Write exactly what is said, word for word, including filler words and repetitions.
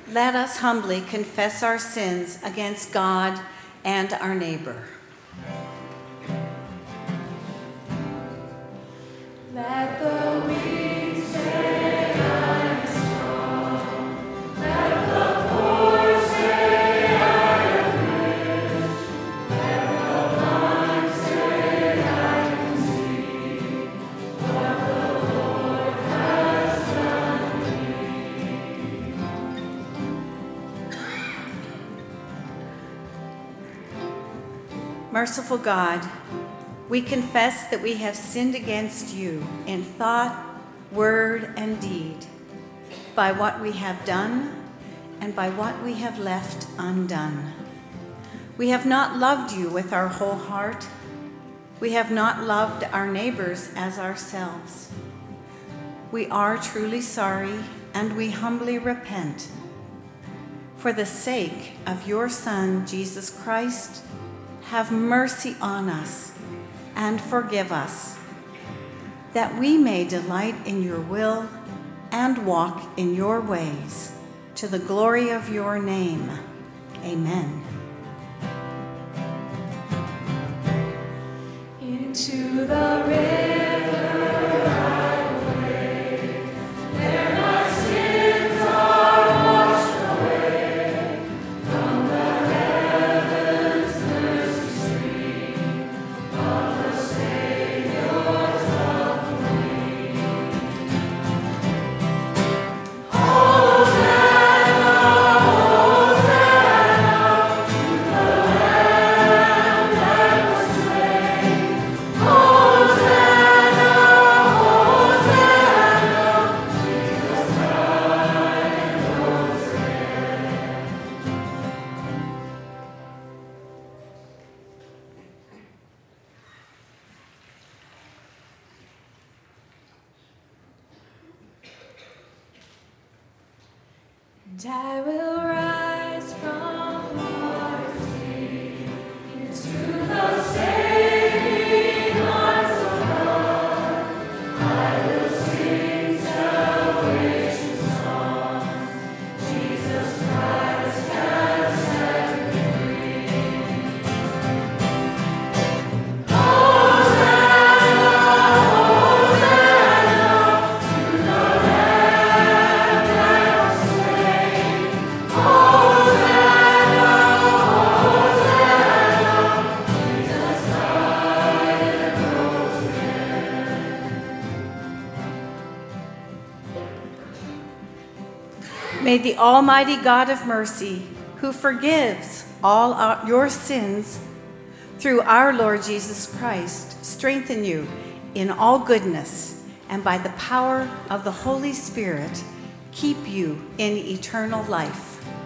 Let us humbly confess our sins against God and our neighbor. Let the weak say I am strong. Let the poor say I am rich. Let the blind say I can see what the Lord has done me. Merciful God, we confess that we have sinned against you in thought, word, and deed, by what we have done and by what we have left undone. We have not loved you with our whole heart. We have not loved our neighbors as ourselves. We are truly sorry, and we humbly repent. For the sake of your Son, Jesus Christ, have mercy on us and forgive us, that we may delight in your will and walk in your ways, to the glory of your name. Amen. Into the river I will wade, there my sins are washed away. From the heavens mercy stream, of the Savior's love for me. Hosanna, Hosanna, to the Lamb that was slain. Hosanna, Hosanna, Jesus died and rose again. And I will rise from waters deep into the saving arms of God. I will sing salvation songs. Jesus Christ has set me free. Hosanna, Hosanna, to the Lamb that was slain. Hosanna, Hosanna, Jesus died and rose again. May the Almighty God of mercy, who forgives all our, your sins through our Lord Jesus Christ, strengthen you in all goodness, and by the power of the Holy Spirit, keep you in eternal life.